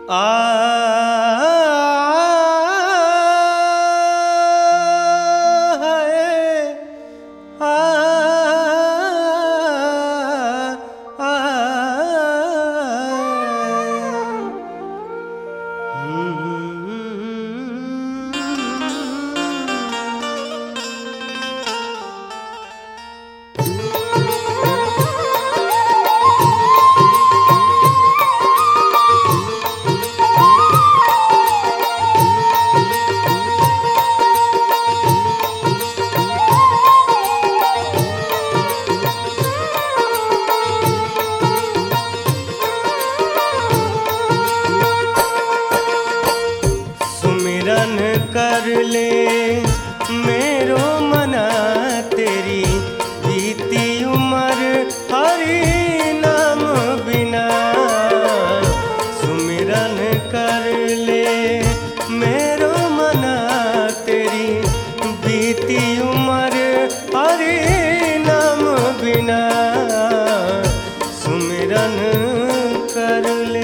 आ सुमिरन कर ले मेरो मना तेरी बीती उम्र हरि नाम बिना। सुमिरन कर ले मेरो मना तेरी बीती उम्र हरि नाम बिना। सुमिरन कर ले।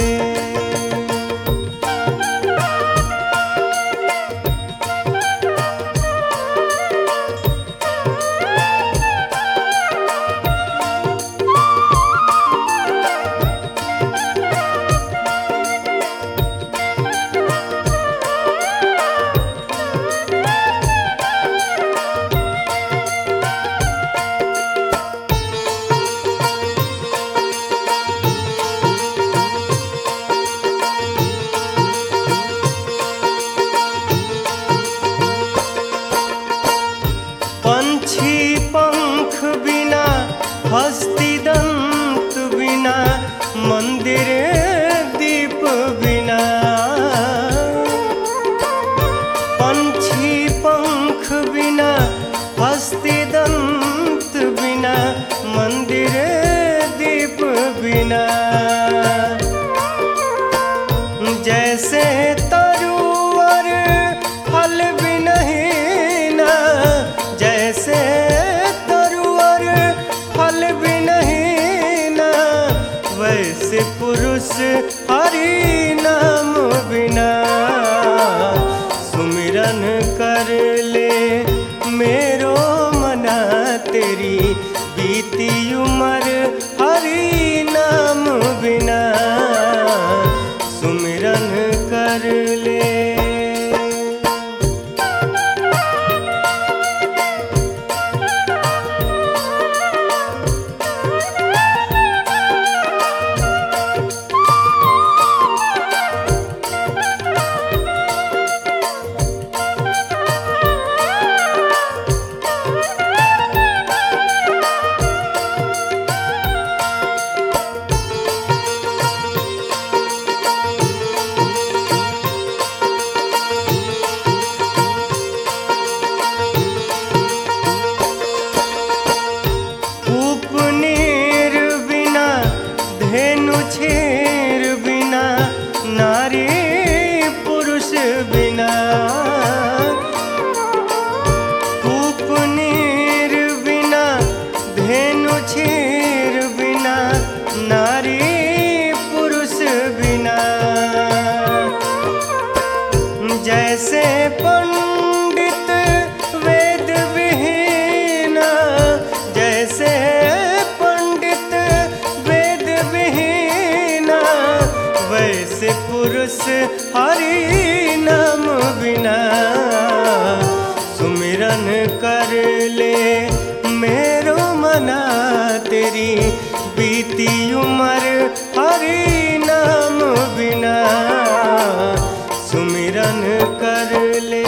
पंछी पंख बिना हस्ती दंत बिना मंदिर दीप बिना। पंछी पंख बिना हस्ती दंत बिना मंदिर दीप बिना। जैसे तरुवर फल बिनहीना जैसे तरुवर फल बिनहीना वैसे पुरुष हरि नाम बिना। सुमिरन कर ले मेरो मना तेरी बीती उम्र हरि नाम बिना। सुमिरन कर ले। उपनीर बिना धेनु छेर बिना नारी पुरुष बिना। उपनीर बिना धेनु छेर बिना नारी पुरुष बिना। जैसे पंडित वेद विहीना जैसे पंडित वेद विहीना वैसे पुरुष हरि नाम बिना। सुमिरन कर ले मेरो मना तेरी बीती उम्र हरि नाम बिना। सुमिरन कर ले।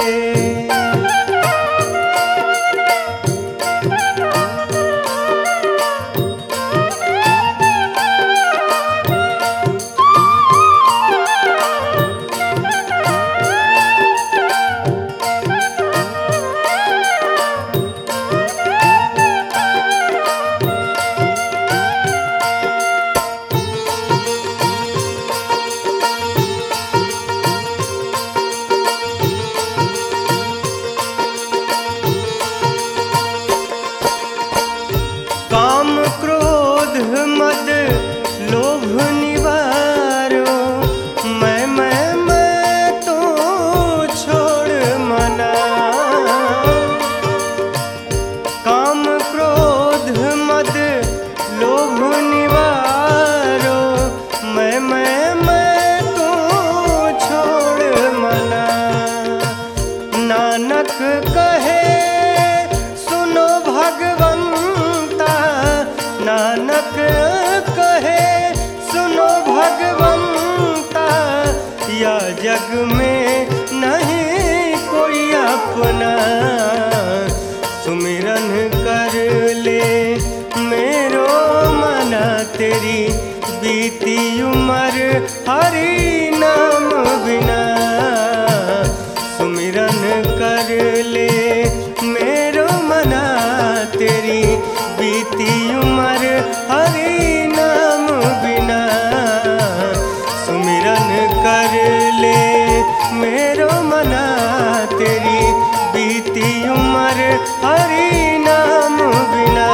मद लोभ निवारो मैं तेरी बीती उम्र हरि नाम बिना। सुमिरन कर ले मेरो मना तेरी बीती उम्र हरि नाम बिना। सुमिरन कर ले मेरो मना तेरी बीती उम्र हरि नाम बिना।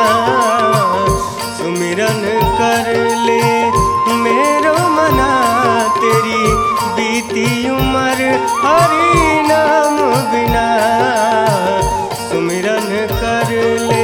सुमिरन कर ले मेरो मना तेरी बीती उम्र हरि नाम बिना। सुमिरन कर ले।